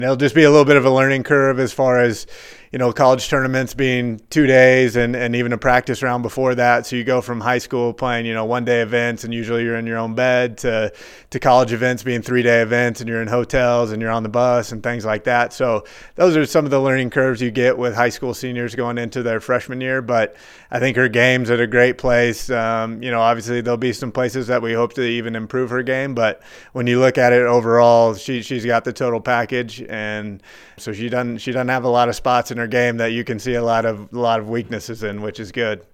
It'll just be a little bit of a learning curve as far as, college tournaments being 2 days and even a practice round before that. So you go from high school playing, 1-day events and usually you're in your own bed to college events being 3-day events and you're in hotels and you're on the bus and things like that. So those are some of the learning curves you get with high school seniors going into their freshman year. But I think her game's at a great place. Obviously there'll be some places that we hope to even improve her game. But when you look at it overall, she's got the total package. And so she doesn't have a lot of spots in her game that you can see a lot of weaknesses in, which is good.